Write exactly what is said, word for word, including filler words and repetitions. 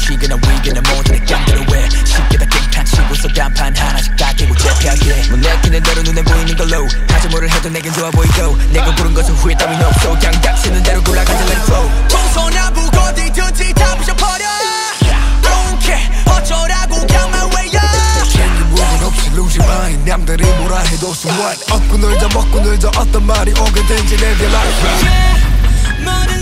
쉬거나 위거나 모든 깡대로 왜 쉽게 다 깽판 치고서 단판 하나씩 다 깨고 재패하게 뭐 내키는 대로 눈에 보이는 걸로 하지 뭐를 해도 내겐 좋아 보이고 내가 고른 것은 후회 따윈 없어 그냥 닥치는 대로 골라가자 let it flow 동서남북 어디든지 다 부셔버려 Don't care 어쩌라고 그냥 my way up 챙긴 부분 없이 lose your mind 남들이 뭐라 해도 so what 얻고 놀자 먹고 놀자 어떤 말이 오게 된지 내 life yeah,